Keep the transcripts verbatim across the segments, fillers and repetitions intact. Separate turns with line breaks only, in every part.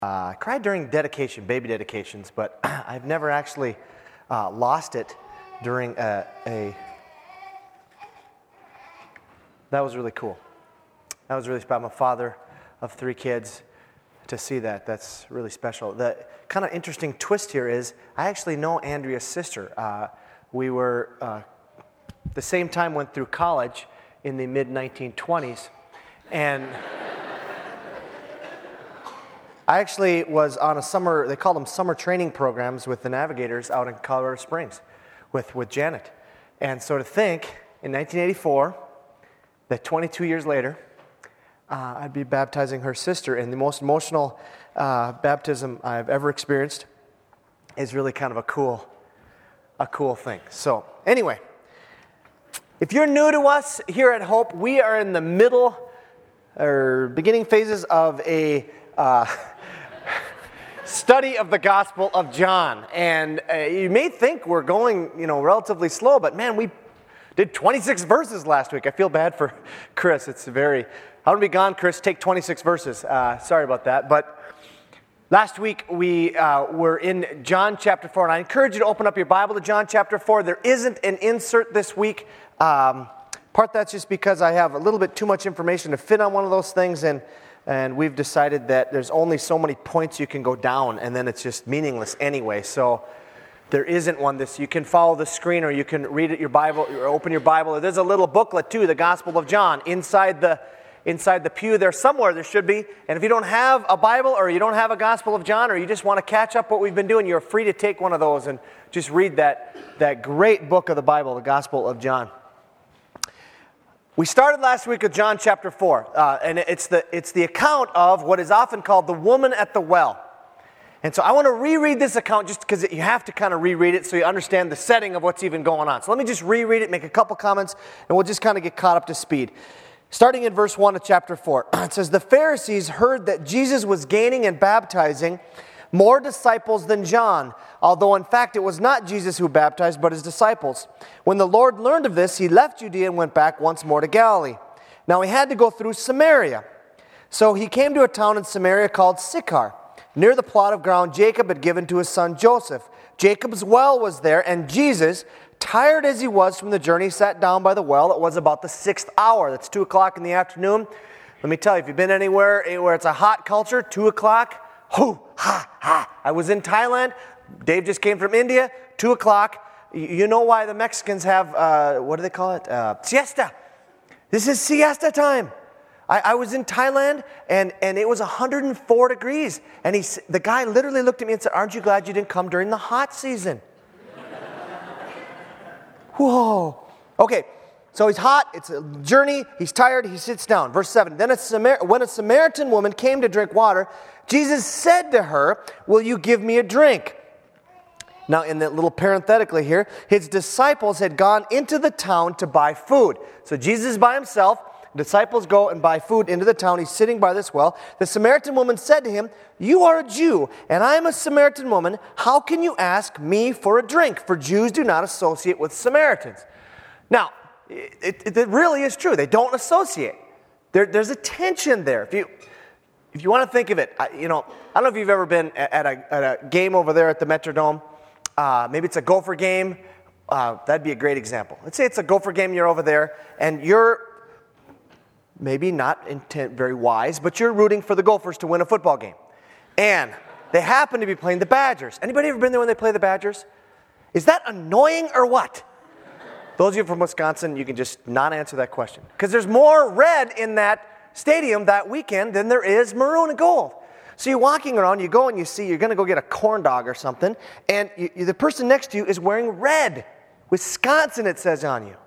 Uh, I cried during dedication, baby dedications, but I've never actually uh, lost it during a, a... That was really cool. That was really special. I'm a father of three kids. To see that, that's really special. The kind of interesting twist here is I actually know Andrea's sister. Uh, we were, uh, the same time went through college in the mid nineteen twenties, and I actually was on a summer, they call them summer training programs with the Navigators out in Colorado Springs with, with Janet. And so to think, in nineteen eighty-four, that twenty-two years later, uh, I'd be baptizing her sister, and the most emotional uh, baptism I've ever experienced is really kind of a cool, a cool thing. So anyway, if you're new to us here at Hope, we are in the middle or beginning phases of a uh, study of the Gospel of John. And uh, you may think we're going, you know, relatively slow, but man, we did twenty-six verses last week. I feel bad for Chris. It's very, I'm going to be gone, Chris. Take twenty-six verses. Uh, sorry about that. But last week we uh, were in John chapter four, and I encourage you to open up your Bible to John chapter four. There isn't an insert this week. Um, part that's just because I have a little bit too much information to fit on one of those things, and And we've decided that there's only so many points you can go down, and then it's just meaningless anyway. So there isn't one. This you can follow the screen, or you can read it your Bible, or open your Bible. There's a little booklet too, the Gospel of John, inside the inside the pew there somewhere. There should be. And if you don't have a Bible, or you don't have a Gospel of John, or you just want to catch up what we've been doing, you're free to take one of those and just read that that great book of the Bible, the Gospel of John. We started last week with John chapter four, uh, and it's the it's the account of what is often called the woman at the well. And so I want to reread this account just because you have to kind of reread it so you understand the setting of what's even going on. So let me just reread it, make a couple comments, and we'll just kind of get caught up to speed. Starting in verse one of chapter four, it says, "The Pharisees heard that Jesus was gaining and baptizing more disciples than John, although in fact it was not Jesus who baptized, but his disciples. When the Lord learned of this, he left Judea and went back once more to Galilee. Now he had to go through Samaria. So he came to a town in Samaria called Sychar, near the plot of ground Jacob had given to his son Joseph. Jacob's well was there, and Jesus, tired as he was from the journey, sat down by the well. It was about the sixth hour. That's two o'clock in the afternoon. Let me tell you, if you've been anywhere where it's a hot culture, two o'clock, hoo, ha, ha. I was in Thailand. Dave just came from India. Two o'clock. You know why the Mexicans have, uh, what do they call it? Uh, siesta. This is siesta time. I, I was in Thailand, and, and it was one hundred four degrees. And he, the guy literally looked at me and said, "Aren't you glad you didn't come during the hot season?" Whoa. Okay. So he's hot, it's a journey, he's tired, he sits down. Verse seven, then a Samar- when a Samaritan woman came to drink water, Jesus said to her, "Will you give me a drink?" Now, in that little parenthetically here, his disciples had gone into the town to buy food. So Jesus is by himself, disciples go and buy food into the town, he's sitting by this well. The Samaritan woman said to him, "You are a Jew, and I am a Samaritan woman. How can you ask me for a drink? For Jews do not associate with Samaritans." Now, It, it, it really is true. They don't associate. There, there's a tension there. If you, if you want to think of it, you know, I don't know if you've ever been at a, at a game over there at the Metrodome. Uh, maybe it's a Gopher game. Uh, that'd be a great example. Let's say it's a Gopher game. You're over there, and you're maybe not intent, very wise, but you're rooting for the Gophers to win a football game. And they happen to be playing the Badgers. Anybody ever been there when they play the Badgers? Is that annoying or what? Those of you from Wisconsin, you can just not answer that question. Because there's more red in that stadium that weekend than there is maroon and gold. So you're walking around, you go and you see, you're going to go get a corn dog or something, and you, you, the person next to you is wearing red. Wisconsin, it says on you.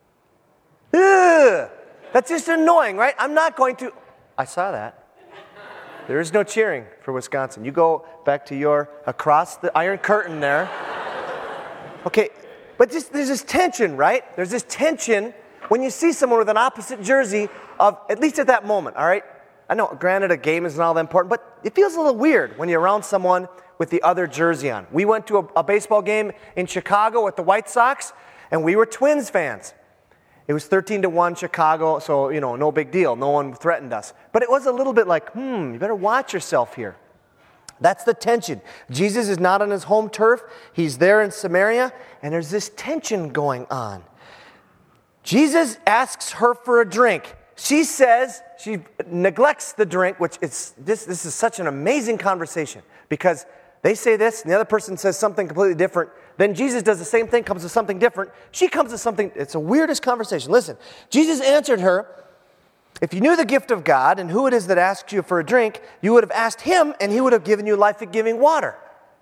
Ugh, that's just annoying, right? I'm not going to... I saw that. There is no cheering for Wisconsin. You go back to your, across the Iron Curtain there. Okay. But just, there's this tension, right? There's this tension when you see someone with an opposite jersey of, at least at that moment, all right? I know, granted, a game isn't all that important, but it feels a little weird when you're around someone with the other jersey on. We went to a, a baseball game in Chicago with the White Sox, and we were Twins fans. It was thirteen to one Chicago, so, you know, no big deal. No one threatened us. But it was a little bit like, hmm, you better watch yourself here. That's the tension. Jesus is not on his home turf. He's there in Samaria, and there's this tension going on. Jesus asks her for a drink. She says, she neglects the drink, which is, this, this is such an amazing conversation because they say this, and the other person says something completely different. Then Jesus does the same thing, comes to something different. She comes to something, it's the weirdest conversation. Listen, Jesus answered her, if you knew the gift of God and who it is that asks you for a drink, you would have asked him, and he would have given you life-giving water.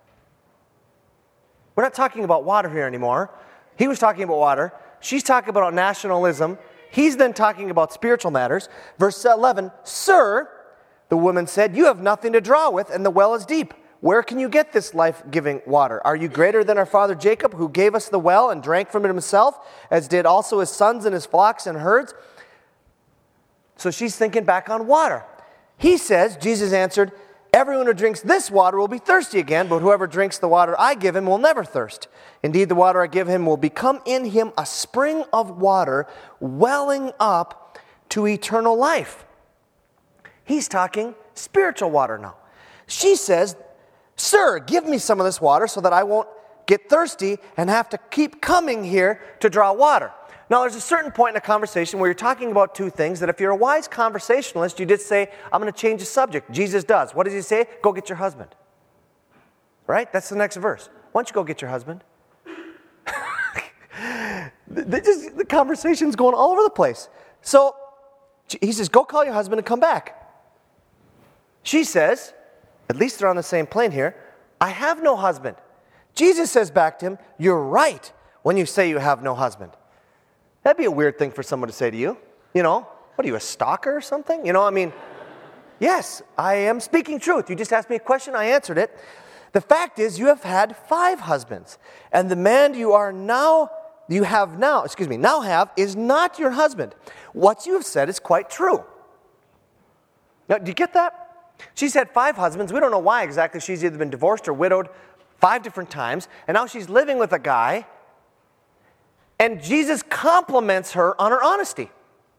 We're not talking about water here anymore. He was talking about water. She's talking about nationalism. He's then talking about spiritual matters. Verse eleven, Sir, the woman said, you have nothing to draw with, and the well is deep. Where can you get this life-giving water? Are you greater than our father Jacob, who gave us the well and drank from it himself, as did also his sons and his flocks and herds? So she's thinking back on water. He says, Jesus answered, everyone who drinks this water will be thirsty again, but whoever drinks the water I give him will never thirst. Indeed, the water I give him will become in him a spring of water welling up to eternal life. He's talking spiritual water now. She says, Sir, give me some of this water so that I won't get thirsty and have to keep coming here to draw water. Now, there's a certain point in a conversation where you're talking about two things that if you're a wise conversationalist, you just say, I'm going to change the subject. Jesus does. What does he say? Go get your husband. Right? That's the next verse. Why don't you go get your husband? They just, the conversation's going all over the place. So he says, go call your husband and come back. She says, at least they're on the same plane here, I have no husband. Jesus says back to him, you're right when you say you have no husband. That'd be a weird thing for someone to say to you. You know, what are you, a stalker or something? You know, I mean, yes, I am speaking truth. You just asked me a question, I answered it. The fact is, you have had five husbands, and the man you are now, you have now, excuse me, now have, is not your husband. What you have said is quite true. Now, do you get that? She's had five husbands. We don't know why exactly. She's either been divorced or widowed five different times, and now she's living with a guy. And Jesus compliments her on her honesty.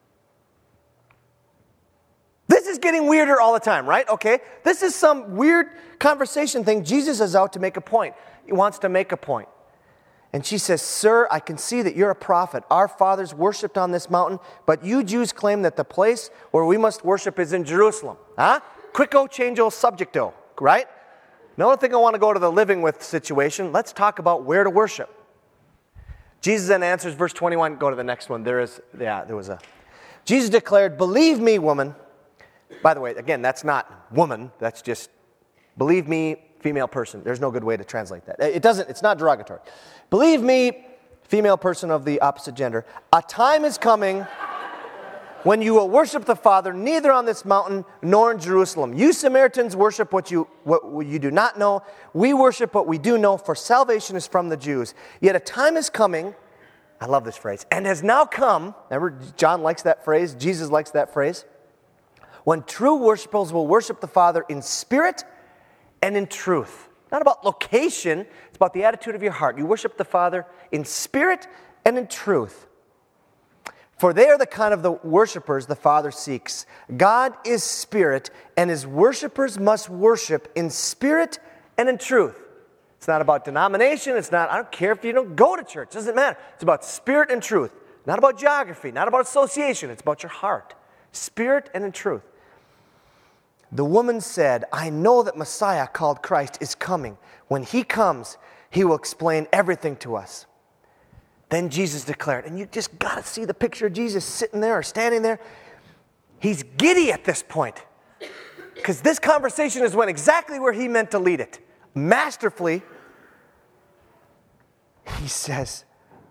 This is getting weirder all the time, right? Okay, this is some weird conversation thing. Jesus is out to make a point. He wants to make a point. And she says, Sir, I can see that you're a prophet. Our fathers worshipped on this mountain, but you Jews claim that the place where we must worship is in Jerusalem. Huh? Quicko, changeo, subjecto, right? Another thing I want to go to the living with situation. Let's talk about where to worship. Jesus then answers, verse twenty-one, go to the next one. There is, yeah, there was a, Jesus declared, believe me, woman. By the way, again, that's not woman, that's just, believe me, female person. There's no good way to translate that. It doesn't, it's not derogatory. Believe me, female person of the opposite gender, a time is coming when you will worship the Father neither on this mountain nor in Jerusalem. You Samaritans worship what you what you do not know. We worship what we do know, for salvation is from the Jews. Yet a time is coming, I love this phrase, and has now come, remember John likes that phrase, Jesus likes that phrase, when true worshipers will worship the Father in spirit and in truth. Not about location, it's about the attitude of your heart. You worship the Father in spirit and in truth. For they are the kind of the worshipers the Father seeks. God is spirit, and his worshipers must worship in spirit and in truth. It's not about denomination. It's not, I don't care if you don't go to church. It doesn't matter. It's about spirit and truth. Not about geography, not about association. It's about your heart. Spirit and in truth. The woman said, I know that Messiah, called Christ, is coming. When he comes, he will explain everything to us. Then Jesus declared, and you just got to see the picture of Jesus sitting there or standing there. He's giddy at this point because this conversation is went exactly where he meant to lead it. Masterfully, he says,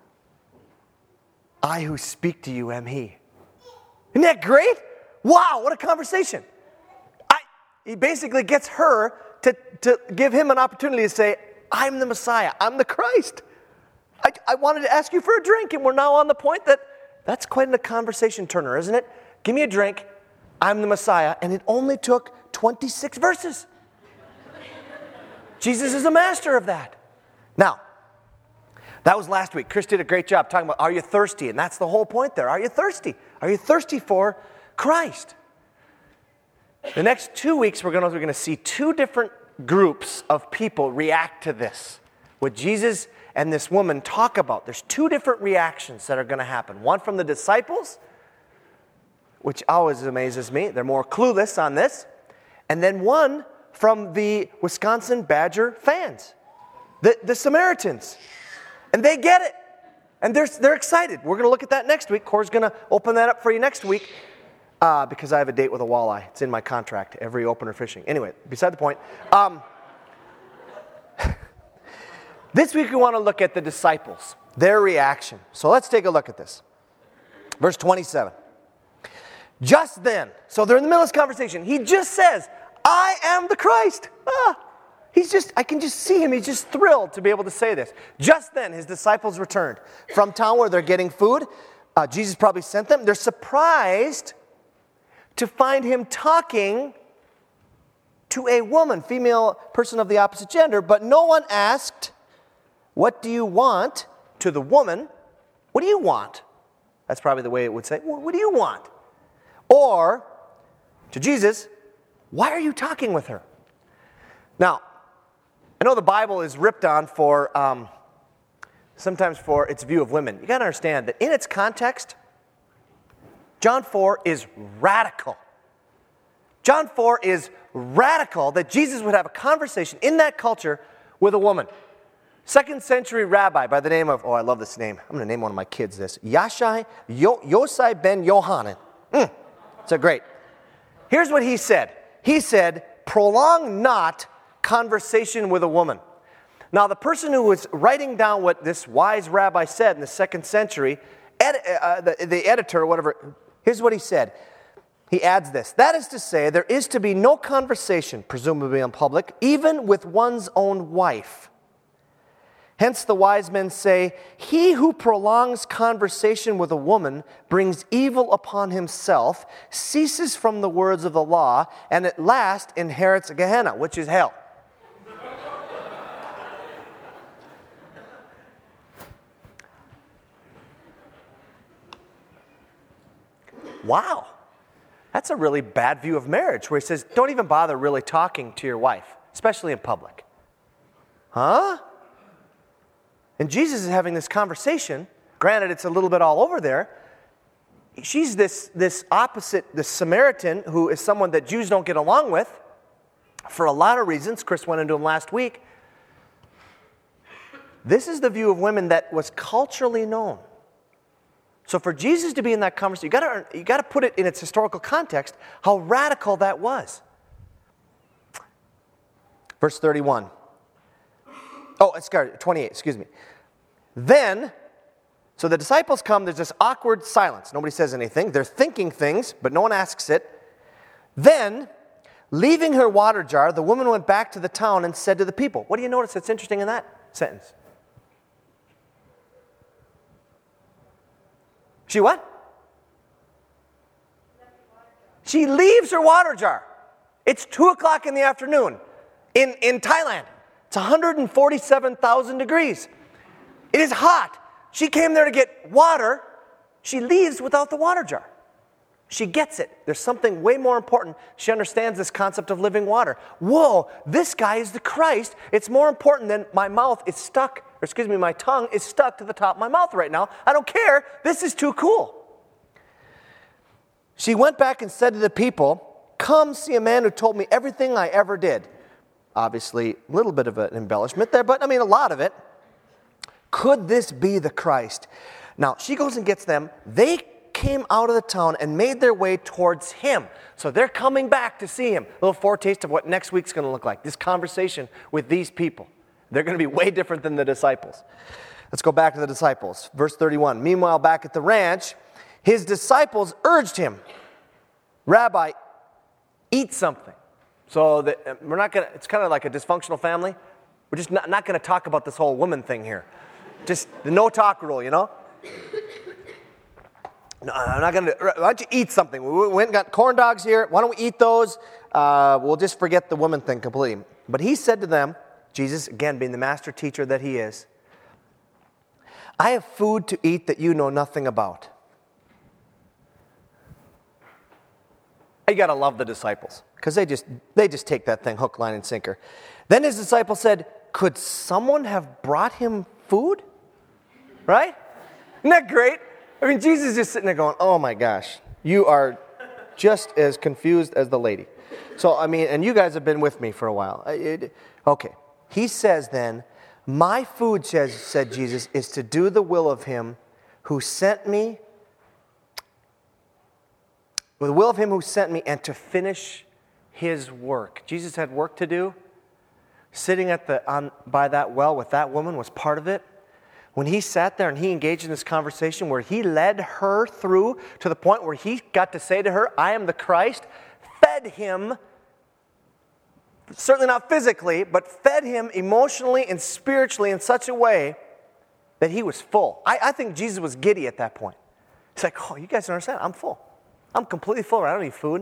I who speak to you am he. Isn't that great? Wow, what a conversation. I, he basically gets her to, to give him an opportunity to say, I'm the Messiah, I'm the Christ. I, I wanted to ask you for a drink, and we're now on the point that that's quite a conversation turner, isn't it? Give me a drink, I'm the Messiah, and it only took twenty-six verses. Jesus is a master of that. Now, that was last week. Chris did a great job talking about, are you thirsty? And that's the whole point there. Are you thirsty? Are you thirsty for Christ? The next two weeks, we're going to, we're going to see two different groups of people react to this. What Jesus and this woman talk about, there's two different reactions that are going to happen. One from the disciples, which always amazes me. They're more clueless on this. And then one from the Wisconsin Badger fans, the, the Samaritans. And they get it. And they're, they're excited. We're going to look at that next week. Cora's going to open that up for you next week uh, because I have a date with a walleye. It's in my contract, every opener fishing. Anyway, beside the point. Um, this week we want to look at the disciples, their reaction. So let's take a look at this. Verse twenty-seven. Just then, so they're in the middle of this conversation. He just says, I am the Christ. Ah, he's just, I can just see him. He's just thrilled to be able to say this. Just then, his disciples returned from town where they're getting food. Uh, Jesus probably sent them. They're surprised to find him talking to a woman, female person of the opposite gender, but no one asked, what do you want? To the woman, what do you want? That's probably the way it would say, well, what do you want? Or, to Jesus, why are you talking with her? Now, I know the Bible is ripped on for, um, sometimes for its view of women. You got to understand that in its context, John four is radical. John four is radical that Jesus would have a conversation in that culture with a woman. Second century rabbi by the name of, oh, I love this name. I'm going to name one of my kids this. Yashai Yo- Yosai ben Yohanan. Mm. So great. Here's what he said. He said, prolong not conversation with a woman. Now, the person who was writing down what this wise rabbi said in the second century, ed- uh, the, the editor or whatever, here's what he said. He adds this. That is to say, there is to be no conversation, presumably in public, even with one's own wife. Hence the wise men say, he who prolongs conversation with a woman brings evil upon himself, ceases from the words of the law, and at last inherits Gehenna, which is hell. Wow. That's a really bad view of marriage, where he says, don't even bother really talking to your wife, especially in public. Huh? And Jesus is having this conversation. Granted, it's a little bit all over there. She's this, this opposite, this Samaritan, who is someone that Jews don't get along with for a lot of reasons. Chris went into them last week. This is the view of women that was culturally known. So for Jesus to be in that conversation, you got to you got to put it in its historical context, how radical that was. Verse thirty-one. Oh, it's twenty-eight, excuse me. Then, so the disciples come, there's this awkward silence. Nobody says anything. They're thinking things, but no one asks it. Then, leaving her water jar, the woman went back to the town and said to the people, what do you notice that's interesting in that sentence? She what? She leaves her water jar. It's two o'clock in the afternoon in, in Thailand. It's one hundred forty-seven thousand degrees. It is hot. She came there to get water. She leaves without the water jar. She gets it. There's something way more important. She understands this concept of living water. Whoa, this guy is the Christ. It's more important than my mouth is stuck, or excuse me, my tongue is stuck to the top of my mouth right now. I don't care. This is too cool. She went back and said to the people, come see a man who told me everything I ever did. Obviously, a little bit of an embellishment there, but I mean a lot of it. Could this be the Christ? Now, she goes and gets them. They came out of the town and made their way towards him. So they're coming back to see him. A little foretaste of what next week's going to look like. This conversation with these people. They're going to be way different than the disciples. Let's go back to the disciples. Verse thirty-one. Meanwhile, back at the ranch, his disciples urged him, Rabbi, eat something. So that we're not going to, it's kind of like a dysfunctional family. We're just not, not going to talk about this whole woman thing here. Just the no talk rule, you know? No, I'm not going to, why don't you eat something? We went and got corn dogs here. Why don't we eat those? Uh, we'll just forget the woman thing completely. But he said to them, Jesus, again, being the master teacher that he is, I have food to eat that you know nothing about. You got to love the disciples because they just, they just take that thing hook, line, and sinker. Then his disciples said, could someone have brought him food? Right? Isn't that great? I mean, Jesus is just sitting there going, oh my gosh, you are just as confused as the lady. So, I mean, and you guys have been with me for a while. It, okay. He says then, my food, says, said Jesus, is to do the will of him who sent me, the will of him who sent me, and to finish his work. Jesus had work to do. Sitting at the on by that well with that woman was part of it. When he sat there and he engaged in this conversation where he led her through to the point where he got to say to her, I am the Christ, fed him, certainly not physically, but fed him emotionally and spiritually in such a way that he was full. I, I think Jesus was giddy at that point. He's like, oh, you guys don't understand. I'm full. I'm completely full. I don't need food.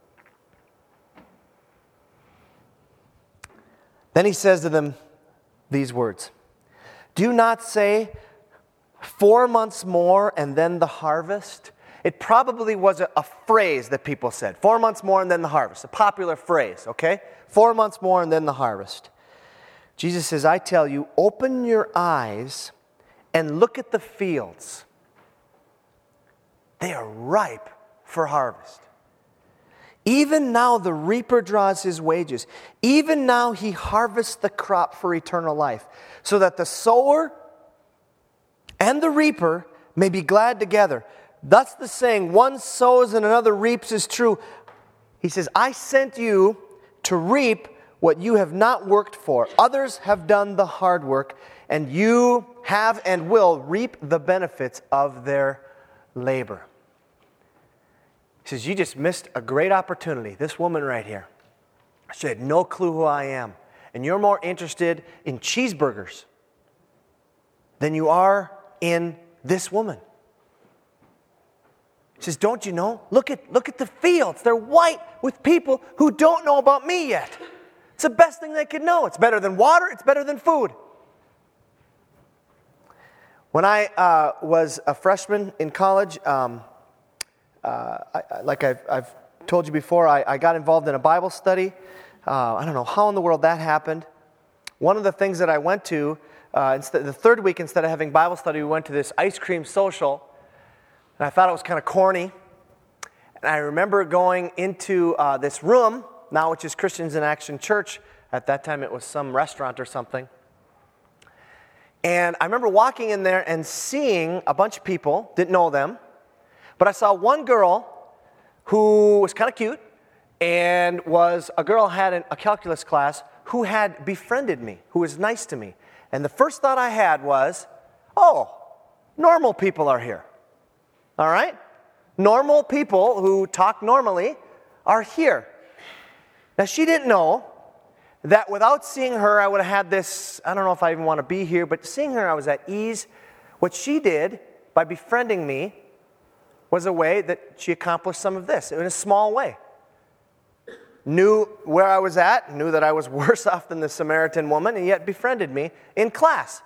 Then he says to them these words, do not say four months more and then the harvest. It probably was a, a phrase that people said. Four months more and then the harvest. A popular phrase, okay? Four months more and then the harvest. Jesus says, I tell you, open your eyes and look at the fields. They are ripe for harvest. Even now the reaper draws his wages. Even now he harvests the crop for eternal life, so that the sower and the reaper may be glad together. Thus the saying, one sows and another reaps is true. He says, I sent you to reap what you have not worked for. Others have done the hard work, and you have and will reap the benefits of their labor. He says, you just missed a great opportunity. This woman right here. She had no clue who I am. And you're more interested in cheeseburgers than you are in this woman. He says, don't you know? Look at, look at the fields. They're white with people who don't know about me yet. It's the best thing they could know. It's better than water. It's better than food. When I uh, was a freshman in college, um, Uh, I, like I've, I've told you before, I, I got involved in a Bible study. Uh, I don't know how in the world that happened. One of the things that I went to, uh, instead, the third week, instead of having Bible study, we went to this ice cream social. And I thought it was kind of corny. And I remember going into uh, this room, now which is Christians in Action Church. At that time, it was some restaurant or something. And I remember walking in there and seeing a bunch of people, didn't know them. But I saw one girl who was kind of cute and was a girl had an, a calculus class who had befriended me, who was nice to me. And the first thought I had was, oh, normal people are here. All right? Normal people who talk normally are here. Now, she didn't know that without seeing her, I would have had this, I don't know if I even want to be here, but seeing her, I was at ease. What she did by befriending me was a way that she accomplished some of this in a small way. Knew where I was at, knew that I was worse off than the Samaritan woman, and yet befriended me in class.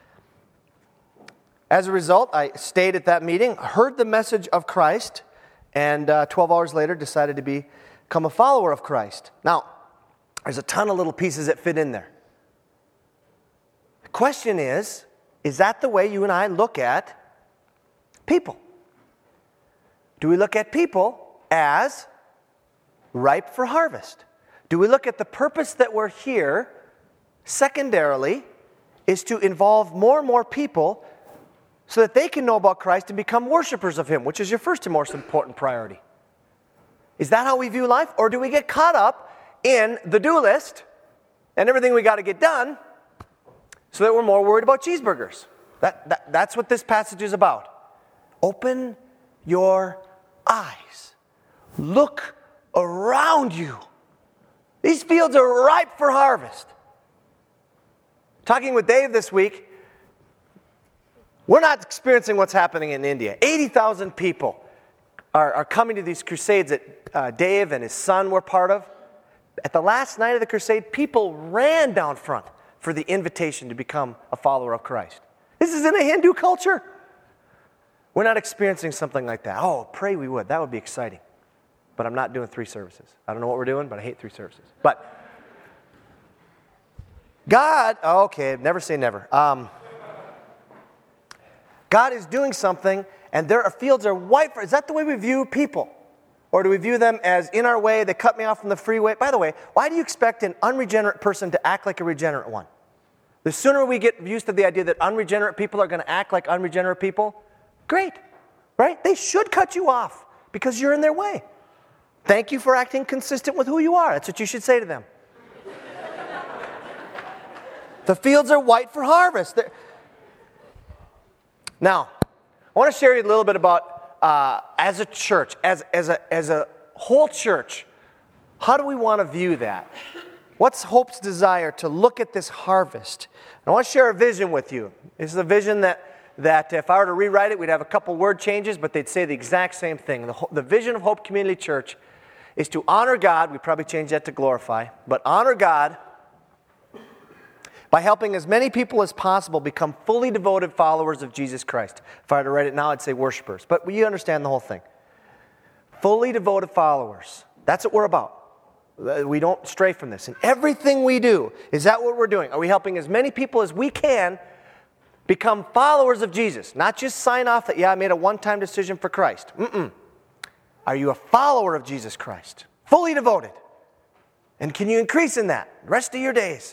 As a result, I stayed at that meeting, heard the message of Christ, and uh, twelve hours later decided to be, become a follower of Christ. Now, there's a ton of little pieces that fit in there. The question is, is that the way you and I look at people? Do we look at people as ripe for harvest? Do we look at the purpose that we're here, secondarily, is to involve more and more people so that they can know about Christ and become worshipers of Him, which is your first and most important priority? Is that how we view life? Or do we get caught up in the do list and everything we got to get done so that we're more worried about cheeseburgers? That, that, that's what this passage is about. Open your eyes. Look around you. These fields are ripe for harvest. Talking with Dave this week, we're not experiencing what's happening in India. eighty thousand people are, are coming to these crusades that uh, Dave and his son were part of. At the last night of the crusade, people ran down front for the invitation to become a follower of Christ. This is in a Hindu culture. We're not experiencing something like that. Oh, pray we would. That would be exciting. but I'm not doing three services. I don't know what we're doing, but I hate three services. But God, oh, okay, never say never. Um, God is doing something, and their fields are white. For, is that the way we view people? Or do we view them as in our way, they cut me off from the freeway? By the way, why do you expect an unregenerate person to act like a regenerate one? The sooner we get used to the idea that unregenerate people are going to act like unregenerate people, great, right? They should cut you off because you're in their way. Thank you for acting consistent with who you are. That's what you should say to them. The fields are white for harvest. They're... Now, I want to share you a little bit about, uh, as a church, as, as, a, as a whole church, how do we want to view that? What's Hope's desire to look at this harvest? I want to share a vision with you. This is a vision that, that if I were to rewrite it, we'd have a couple word changes, but they'd say the exact same thing. The, the vision of Hope Community Church is to honor God. We probably change that to glorify, but honor God by helping as many people as possible become fully devoted followers of Jesus Christ. If I were to write it now, I'd say worshipers, but you understand the whole thing. Fully devoted followers. That's what we're about. We don't stray from this. And everything we do, is that what we're doing? Are we helping as many people as we can become followers of Jesus? Not just sign off that, yeah, I made a one-time decision for Christ. Mm-mm. Are you a follower of Jesus Christ? Fully devoted. And can you increase in that the rest of your days?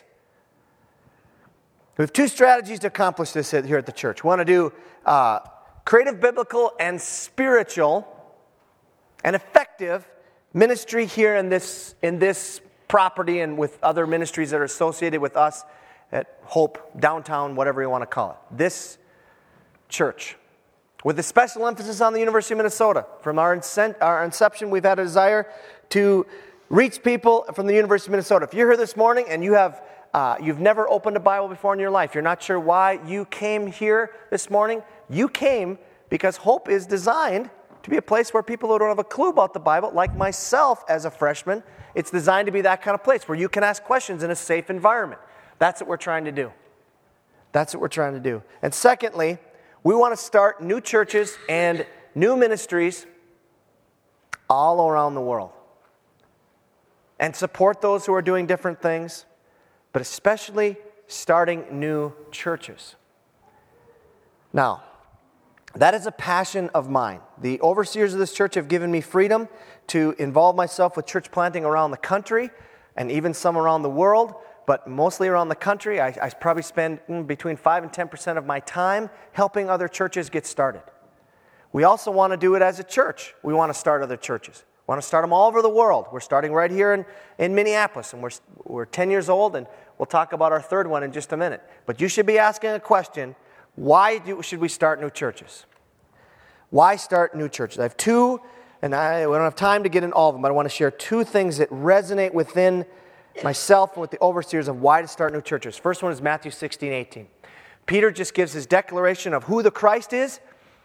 We have two strategies to accomplish this here at the church. We want to do uh, creative, biblical, and spiritual and effective ministry here in this, in this property and with other ministries that are associated with us at Hope, downtown, whatever you want to call it. This church, with a special emphasis on the University of Minnesota. From our, incent, our inception, we've had a desire to reach people from the University of Minnesota. If you're here this morning and you have, uh, you've never opened a Bible before in your life, you're not sure why you came here this morning, you came because Hope is designed to be a place where people who don't have a clue about the Bible, like myself as a freshman, it's designed to be that kind of place where you can ask questions in a safe environment. That's what we're trying to do. That's what we're trying to do. And secondly, we want to start new churches and new ministries all around the world. And support those who are doing different things, but especially starting new churches. Now, that is a passion of mine. The overseers of this church have given me freedom to involve myself with church planting around the country and even some around the world, but mostly around the country. I, I probably spend mm, between five and ten percent of my time helping other churches get started. We also want to do it as a church. We want to start other churches. We want to start them all over the world. We're starting right here in, in Minneapolis, and we're, we're ten years old, and we'll talk about our third one in just a minute. But you should be asking a question. Why do, should we start new churches? Why start new churches? I have two, and I we don't have time to get in all of them, but I want to share two things that resonate within myself and with the overseers of why to start new churches. First one is Matthew sixteen eighteen. Peter just gives his declaration of who the Christ is.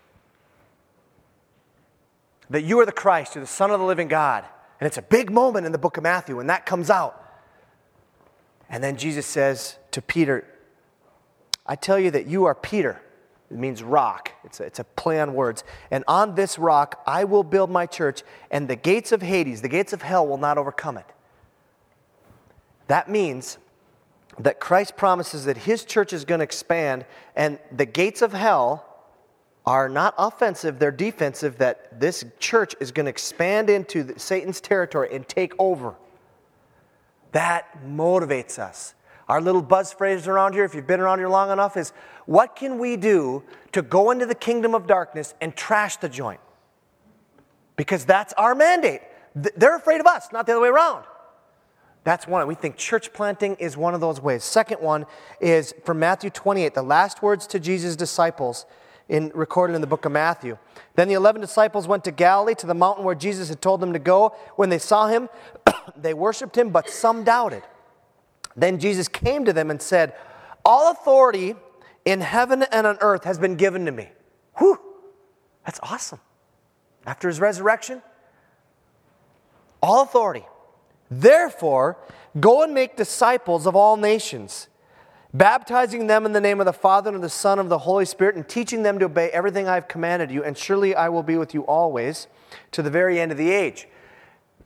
That you are the Christ, you're the Son of the living God. And it's a big moment in the book of Matthew when that comes out. And then Jesus says to Peter, I tell you that you are Peter. It means rock. It's a, it's a play on words. And on this rock I will build my church, and the gates of Hades, the gates of hell, will not overcome it. That means that Christ promises that his church is going to expand, and the gates of hell are not offensive, they're defensive, that this church is going to expand into Satan's territory and take over. That motivates us. Our little buzz phrase around here, if you've been around here long enough, is what can we do to go into the kingdom of darkness and trash the joint? Because that's our mandate. They're afraid of us, not the other way around. That's one. We think church planting is one of those ways. Second one is from Matthew twenty-eight, the last words to Jesus' disciples in, recorded in the book of Matthew. Then the eleven disciples went to Galilee, to the mountain where Jesus had told them to go. When they saw him, they worshiped him, but some doubted. Then Jesus came to them and said, all authority in heaven and on earth has been given to me. Whew, that's awesome. After his resurrection, all authority. Therefore, go and make disciples of all nations, baptizing them in the name of the Father and of the Son and of the Holy Spirit, and teaching them to obey everything I have commanded you, and surely I will be with you always to the very end of the age.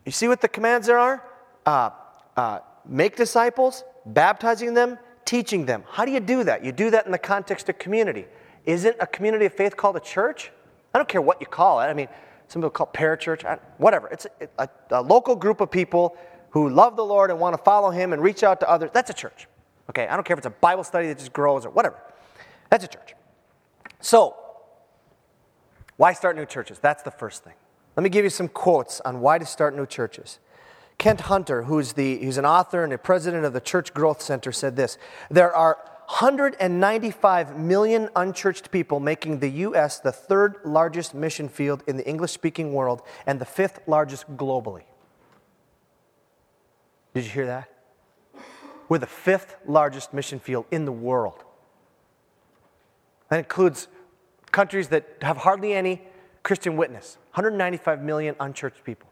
You see what the commands there are? Uh, uh, make disciples, baptizing them, teaching them. How do you do that? You do that in the context of community. Isn't a community of faith called a church? I don't care what you call it. I mean, some people call it parachurch, whatever. It's a, a, a local group of people who love the Lord and want to follow Him and reach out to others. That's a church. Okay, I don't care if it's a Bible study that just grows or whatever. That's a church. So, why start new churches? That's the first thing. Let me give you some quotes on why to start new churches. Kent Hunter, who's the who's an author and a president of the Church Growth Center, said this: there are one hundred ninety-five million unchurched people, making the U S the third largest mission field in the English-speaking world and the fifth largest globally. Did you hear that? We're the fifth largest mission field in the world. That includes countries that have hardly any Christian witness. one hundred ninety-five million unchurched people.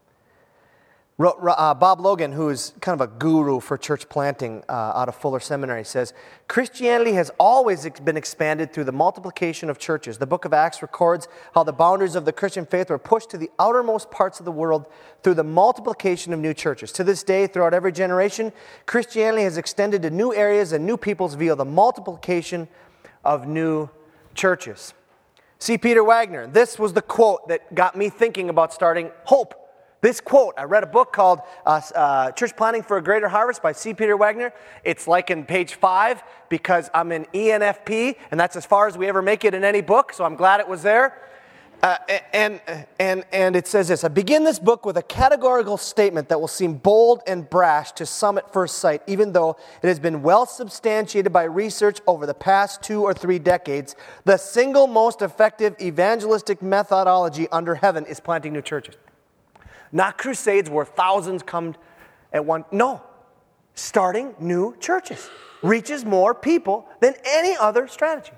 Uh, Bob Logan, who is kind of a guru for church planting uh, out of Fuller Seminary, says, Christianity has always ex- been expanded through the multiplication of churches. The book of Acts records how the boundaries of the Christian faith were pushed to the outermost parts of the world through the multiplication of new churches. To this day, throughout every generation, Christianity has extended to new areas and new peoples via the multiplication of new churches. C. Peter Wagner, this was the quote that got me thinking about starting Hope. This quote, I read a book called uh, uh, Church Planting for a Greater Harvest by C. Peter Wagner. It's like in page five because I'm in E N F P, and that's as far as we ever make it in any book, so I'm glad it was there. Uh, and, and, and it says this: I begin this book with a categorical statement that will seem bold and brash to some at first sight, even though it has been well substantiated by research over the past two or three decades. The single most effective evangelistic methodology under heaven is planting new churches. Not crusades where thousands come at one. No. Starting new churches reaches more people than any other strategy.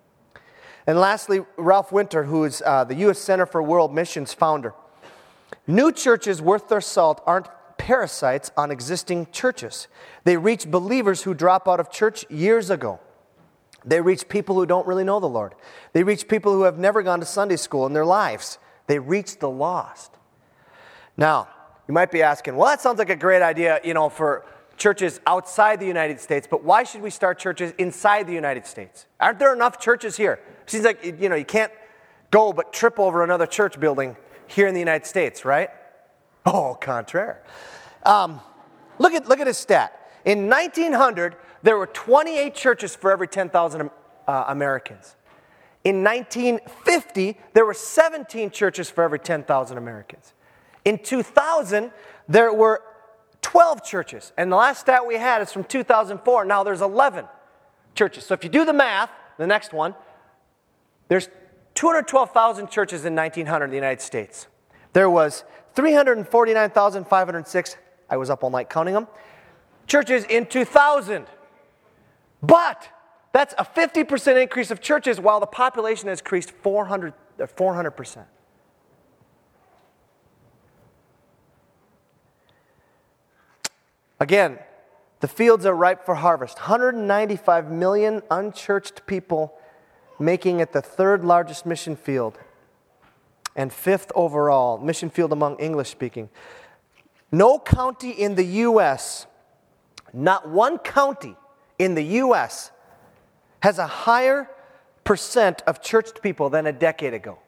And lastly, Ralph Winter, who is uh, the U S Center for World Missions founder. New churches worth their salt aren't parasites on existing churches. They reach believers who drop out of church years ago. They reach people who don't really know the Lord. They reach people who have never gone to Sunday school in their lives. They reach the lost. Now, you might be asking, well, that sounds like a great idea, you know, for churches outside the United States, but why should we start churches inside the United States? Aren't there enough churches here? It seems like, you know, you can't go but trip over another church building here in the United States, right? Oh, contraire. Um, look at look at this stat. In nineteen hundred, there were twenty-eight churches for every ten thousand uh, Americans. In nineteen fifty, there were seventeen churches for every ten thousand Americans. In two thousand, there were twelve churches. And the last stat we had is from two thousand four. Now there's eleven churches. So if you do the math, the next one, there's two hundred twelve thousand churches in nineteen hundred in the United States. There was three hundred forty-nine thousand five hundred six, I was up all night counting them, churches in two thousand. But that's a fifty percent increase of churches while the population has increased four hundred percent. Again, the fields are ripe for harvest. one hundred ninety-five million unchurched people, making it the third largest mission field and fifth overall mission field among English-speaking. No county in the U S, not one county in the U S has a higher percent of churched people than a decade ago.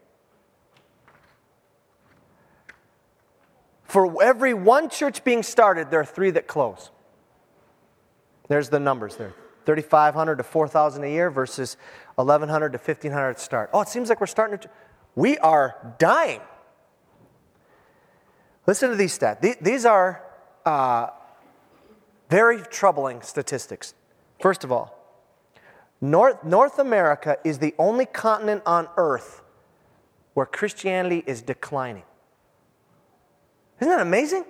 For every one church being started, there are three that close. There's the numbers there. thirty-five hundred to four thousand a year versus eleven hundred to fifteen hundred at start. Oh, it seems like we're starting to... We are dying. Listen to these stats. These are uh, very troubling statistics. First of all, North, North America is the only continent on earth where Christianity is declining. Isn't that amazing?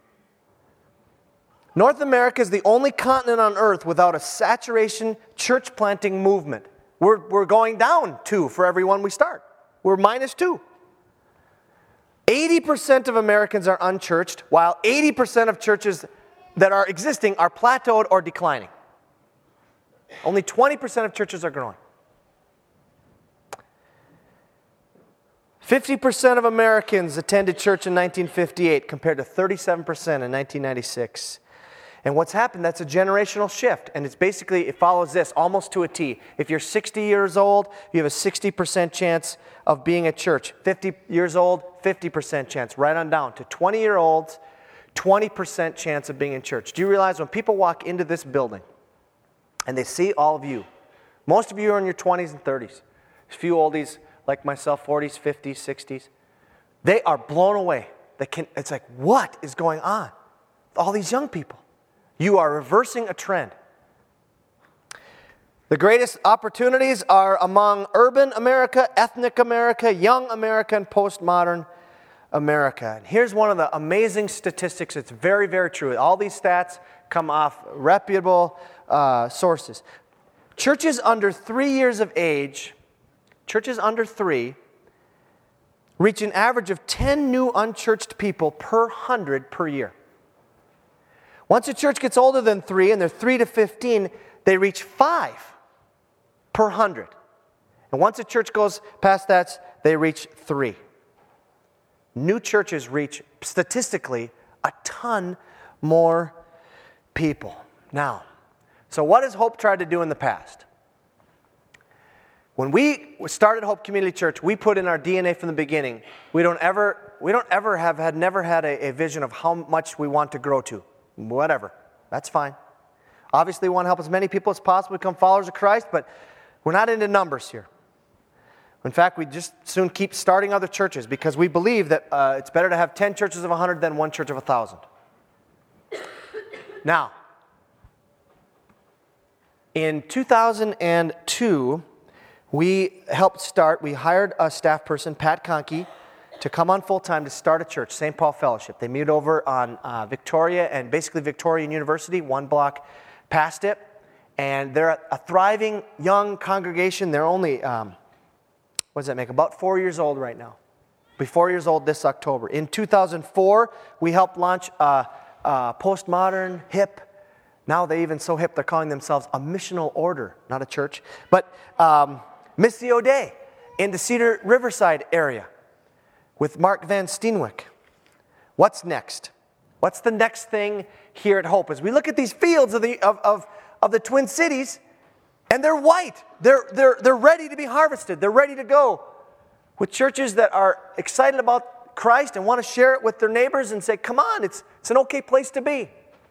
North America is the only continent on earth without a saturation church planting movement. We're, we're going down two for every one we start. We're minus two. eighty percent of Americans are unchurched, while eighty percent of churches that are existing are plateaued or declining. Only twenty percent of churches are growing. fifty percent of Americans attended church in nineteen fifty-eight compared to thirty-seven percent in nineteen ninety-six. And what's happened, that's a generational shift. And it's basically, it follows this almost to a T. If you're sixty years old, you have a sixty percent chance of being at church. fifty years old, fifty percent chance. Right on down to twenty-year-olds, twenty percent chance of being in church. Do you realize when people walk into this building and they see all of you, most of you are in your twenties and thirties. A few oldies like myself, forties, fifties, sixties. They are blown away. They can, it's like, what is going on? All these young people. You are reversing a trend. The greatest opportunities are among urban America, ethnic America, young America, and postmodern America. And here's one of the amazing statistics. It's very, very true. All these stats come off reputable uh, sources. Churches under three years of age, churches under three, reach an average of ten new unchurched people per hundred per year. Once a church gets older than three, and they're three to fifteen, they reach five per hundred. And once a church goes past that, they reach three. New churches reach, statistically, a ton more people. Now, so what has Hope tried to do in the past? When we started Hope Community Church, we put in our D N A from the beginning. We don't ever, we don't ever have had, never had a, a vision of how much we want to grow to. Whatever. That's fine. Obviously, we want to help as many people as possible become followers of Christ, but we're not into numbers here. In fact, we just soon keep starting other churches because we believe that uh, it's better to have ten churches of one hundred than one church of one thousand. Now, in two thousand two, we helped start, we hired a staff person, Pat Conkey, to come on full-time to start a church, Saint Paul Fellowship. They meet over on uh, Victoria and basically Victorian University, one block past it. And they're a thriving young congregation. They're only, um, what does that make, about four years old right now. Be four years old this October. In two thousand four, we helped launch a, a postmodern, hip, now they even so hip they're calling themselves a missional order, not a church, but um, Missio Dei in the Cedar Riverside area with Mark Van Steenwyk. What's next? What's the next thing here at Hope? As we look at these fields of the of, of, of the Twin Cities, and they're white. They're, they're, they're ready to be harvested. They're ready to go. With churches that are excited about Christ and want to share it with their neighbors and say, come on, it's, it's an okay place to be.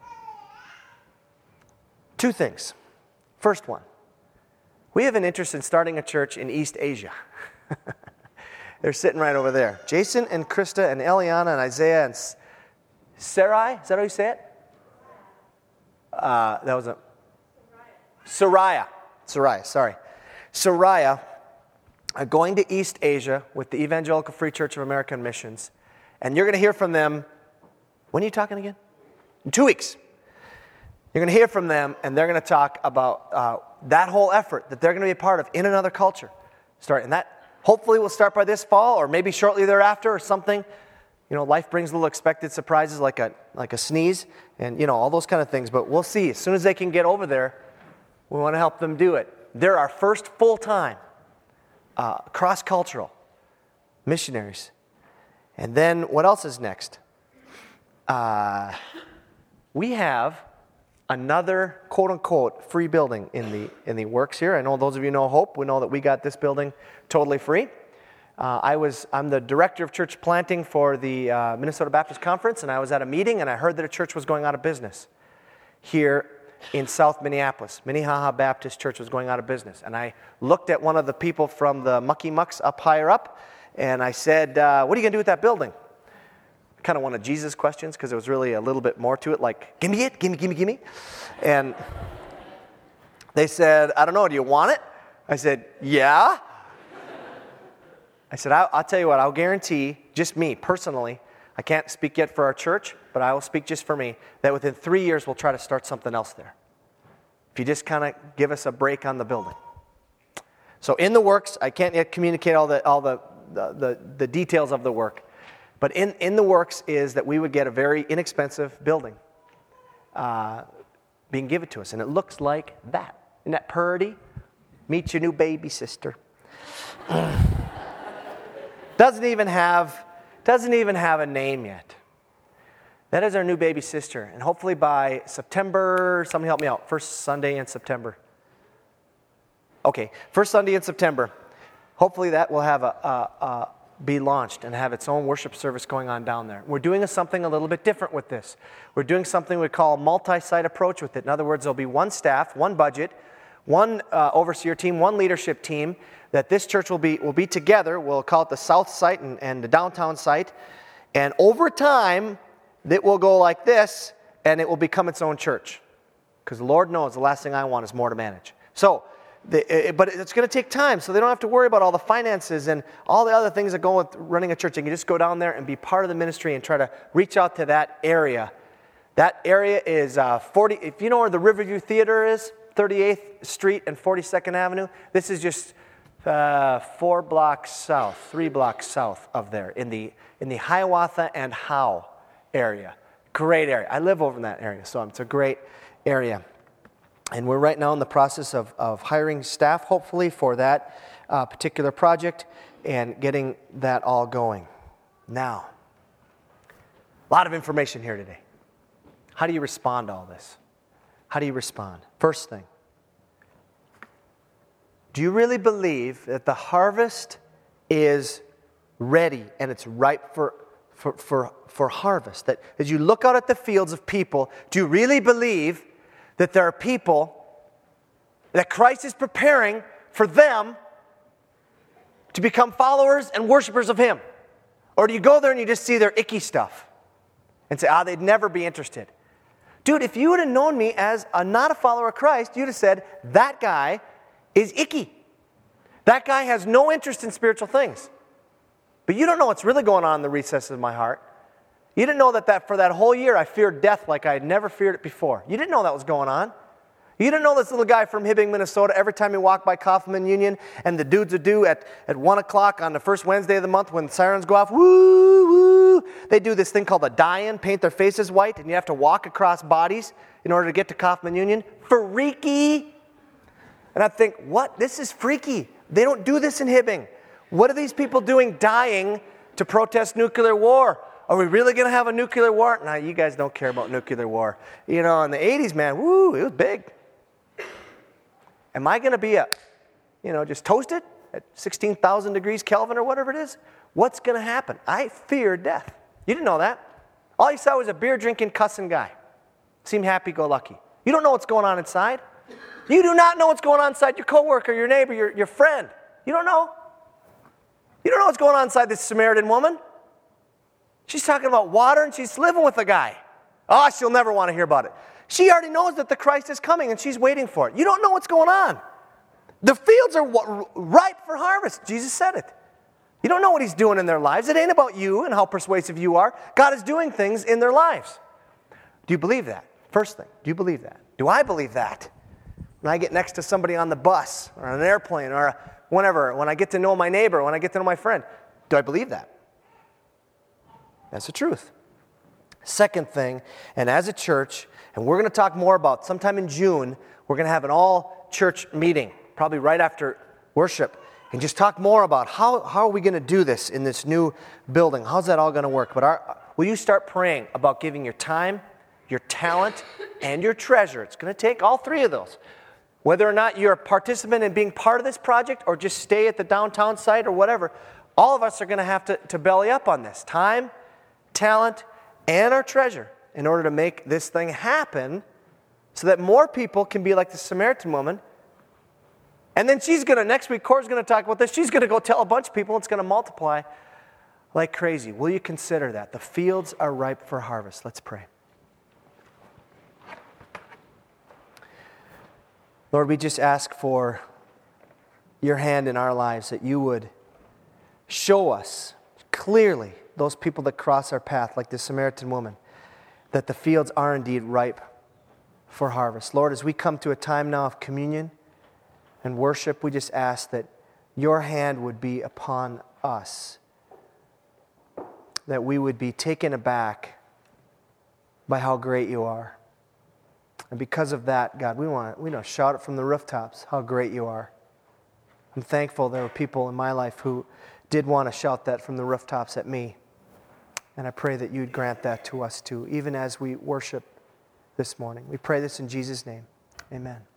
Two things. First one, we have an interest in starting a church in East Asia. They're sitting right over there. Jason and Krista and Eliana and Isaiah and Sarai, is that how you say it? Uh, that was a... Soraya. Soraya, sorry. Soraya are going to East Asia with the Evangelical Free Church of American Missions. And you're going to hear from them, when are you talking again? In two weeks. You're going to hear from them, and they're going to talk about uh, that whole effort that they're going to be a part of in another culture. Start, and that hopefully will start by this fall, or maybe shortly thereafter, or something. You know, life brings little expected surprises like a like a sneeze, and you know all those kind of things. But we'll see. As soon as they can get over there, we want to help them do it. They're our first full-time uh, cross-cultural missionaries. And then what else is next? Uh, we have another quote-unquote free building in the in the works here. I know those of you know Hope. We know that we got this building totally free. Uh, I was I'm the director of church planting for the uh, Minnesota Baptist Conference, and I was at a meeting, and I heard that a church was going out of business here in South Minneapolis. Minnehaha Baptist Church was going out of business, and I looked at one of the people from the Mucky Mucks up higher up, and I said, uh, "What are you going to do with that building?" Kind of one of Jesus' questions because there was really a little bit more to it, like, give me it, give me, give me, give me. And they said, I don't know, do you want it? I said, yeah. I said, I'll, I'll tell you what, I'll guarantee, just me personally, I can't speak yet for our church, but I will speak just for me, that within three years we'll try to start something else there. If you just kind of give us a break on the building. So in the works, I can't yet communicate all the all the the, the, the details of the work. But in, in the works is that we would get a very inexpensive building uh, being given to us. And it looks like that. Isn't that purty? Meet your new baby sister. Doesn't even have, doesn't even have a name yet. That is our new baby sister. And hopefully by September, somebody help me out, first Sunday in September. Okay, first Sunday in September. Hopefully that will have a, a, a be launched and have its own worship service going on down there. We're doing something a little bit different with this. We're doing something we call a multi-site approach with it. In other words, there'll be one staff, one budget, one uh, overseer team, one leadership team, that this church will be will be together. We'll call it the south site and, and the downtown site. And over time, it will go like this, and it will become its own church. Because the Lord knows the last thing I want is more to manage. So, the, it, but it's going to take time, so they don't have to worry about all the finances and all the other things that go with running a church. They can just go down there and be part of the ministry and try to reach out to that area. That area is uh, forty. If you know where the Riverview Theater is, thirty-eighth Street and forty-second Avenue, this is just uh, four blocks south, three blocks south of there in the in the Hiawatha and Howe area. Great area. I live over in that area, so it's a great area. And we're right now in the process of, of hiring staff, hopefully, for that uh, particular project and getting that all going. Now, a lot of information here today. How do you respond to all this? How do you respond? First thing, do you really believe that the harvest is ready and it's ripe for, for, for, for harvest? That as you look out at the fields of people, do you really believe that there are people that Christ is preparing for them to become followers and worshipers of Him? Or do you go there and you just see their icky stuff and say, ah, they'd never be interested? Dude, if you would have known me as a not a follower of Christ, you'd have said, that guy is icky. That guy has no interest in spiritual things. But you don't know what's really going on in the recesses of my heart. You didn't know that, that for that whole year I feared death like I had never feared it before. You didn't know that was going on. You didn't know this little guy from Hibbing, Minnesota, every time he walked by Kaufman Union and the dudes would do at, at one o'clock on the first Wednesday of the month when sirens go off, woo, woo, they do this thing called a die-in, paint their faces white, and you have to walk across bodies in order to get to Kaufman Union. Freaky. And I think, what? This is freaky. They don't do this in Hibbing. What are these people doing dying to protest nuclear war? Are we really going to have a nuclear war? No, you guys don't care about nuclear war. You know, in the eighties, man, woo, it was big. Am I going to be a, you know, just toasted at sixteen thousand degrees Kelvin or whatever it is? What's going to happen? I fear death. You didn't know that. All you saw was a beer-drinking, cussing guy. Seemed happy-go-lucky. You don't know what's going on inside. You do not know what's going on inside your coworker, your neighbor, your, your friend. You don't know. You don't know what's going on inside this Samaritan woman. She's talking about water and she's living with the guy. Oh, she'll never want to hear about it. She already knows that the Christ is coming and she's waiting for it. You don't know what's going on. The fields are ripe for harvest. Jesus said it. You don't know what He's doing in their lives. It ain't about you and how persuasive you are. God is doing things in their lives. Do you believe that? First thing, do you believe that? Do I believe that? When I get next to somebody on the bus or on an airplane or whenever, when I get to know my neighbor, when I get to know my friend, do I believe that? That's the truth. Second thing, and as a church, and we're going to talk more about sometime in June, we're going to have an all-church meeting, probably right after worship, and just talk more about how, how are we going to do this in this new building? How's that all going to work? But our, will you start praying about giving your time, your talent, and your treasure? It's going to take all three of those. Whether or not you're a participant in being part of this project or just stay at the downtown site or whatever, all of us are going to have to, to belly up on this. Time, talent, and our treasure in order to make this thing happen so that more people can be like the Samaritan woman. And then she's going to, next week, Cora's going to talk about this. She's going to go tell a bunch of people. It's going to multiply like crazy. Will you consider that? The fields are ripe for harvest. Let's pray. Lord, we just ask for your hand in our lives, that you would show us clearly those people that cross our path, like the Samaritan woman, that the fields are indeed ripe for harvest. Lord, as we come to a time now of communion and worship, we just ask that your hand would be upon us, that we would be taken aback by how great you are. And because of that, God, we want to we want to shout it from the rooftops how great you are. I'm thankful there were people in my life who did want to shout that from the rooftops at me. And I pray that you'd grant that to us too, even as we worship this morning. We pray this in Jesus' name. Amen.